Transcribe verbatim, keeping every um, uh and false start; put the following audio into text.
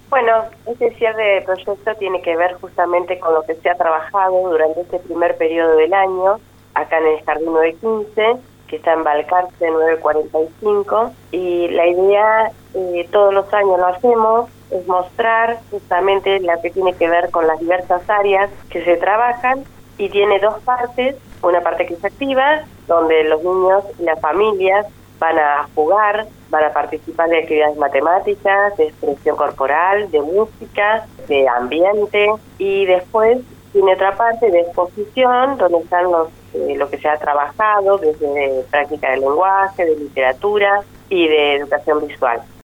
Bueno, este cierre de proyecto tiene que ver justamente con lo que se ha trabajado durante este primer periodo del año, acá en el Jardín nueve quince, que está en Balcarce nueve cuarenta y cinco, y la idea, eh, todos los años lo hacemos, es mostrar justamente la que tiene que ver con las diversas áreas que se trabajan, y tiene dos partes, una parte que es activa, donde los niños y las familias van a jugar, van a participar de actividades matemáticas, de expresión corporal, de música, de ambiente, y después tiene otra parte de exposición, donde están los eh, lo que se ha trabajado desde práctica del lenguaje, de literatura y de educación visual.